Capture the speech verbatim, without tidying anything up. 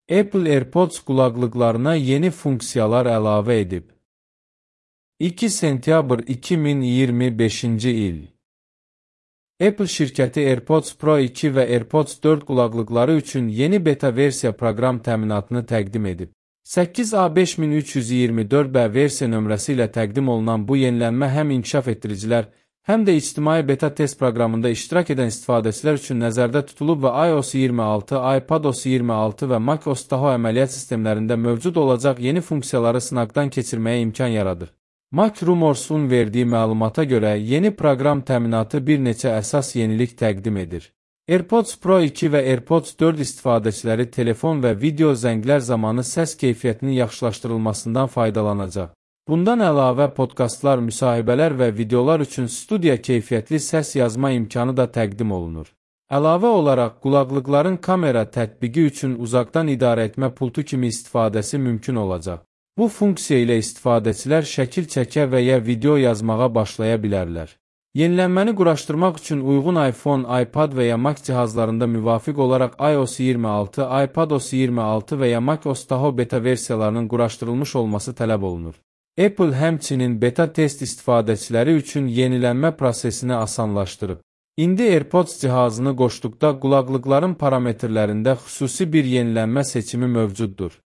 Apple AirPods qulaqlıqlarına yeni funksiyalar əlavə edib. iki sentyabr iki min iyirmi beşinci il. Apple şirkəti AirPods Pro iki və AirPods dörd qulaqlıqları üçün yeni beta versiya proqram təminatını təqdim edib. səkkiz A beş min üç yüz iyirmi dörd B versiya nömrəsi ilə təqdim olunan bu yenilənmə həm inkişaf etdiricilər, həm də ictimai beta test proqramında iştirak edən istifadəçilər üçün nəzərdə tutulub və iOS iyirmi altı, iPadOS iyirmi altı və macOS Tahoe əməliyyat sistemlərində mövcud olacaq yeni funksiyaları sınaqdan keçirməyə imkan yaradır. Mac Rumors'un verdiyi məlumata görə yeni proqram təminatı bir neçə əsas yenilik təqdim edir. AirPods Pro iki və AirPods dörd istifadəçiləri telefon və video zənglər zamanı səs keyfiyyətinin yaxşılaşdırılmasından faydalanacaq. Bundan əlavə podkastlar, müsahibələr və videolar üçün studiya keyfiyyətli səs yazma imkanı da təqdim olunur. Əlavə olaraq, qulaqlıqların kamera tətbiqi üçün uzaqdan idarə etmə pultu kimi istifadəsi mümkün olacaq. Bu funksiya ilə istifadəçilər şəkil çəkə və ya video yazmağa başlaya bilərlər. Yenilənməni quraşdırmaq üçün uyğun iPhone, iPad və ya Mac cihazlarında müvafiq olaraq iOS iyirmi altı, iPadOS iyirmi altı və ya macOS Tahoe beta versiyalarının quraşdırılmış olması tələb olunur. Apple həmçinin beta test istifadəçiləri üçün yenilənmə prosesini asanlaşdırıb. İndi AirPods cihazını qoşduqda qulaqlıqların parametrlərində xüsusi bir yenilənmə seçimi mövcuddur.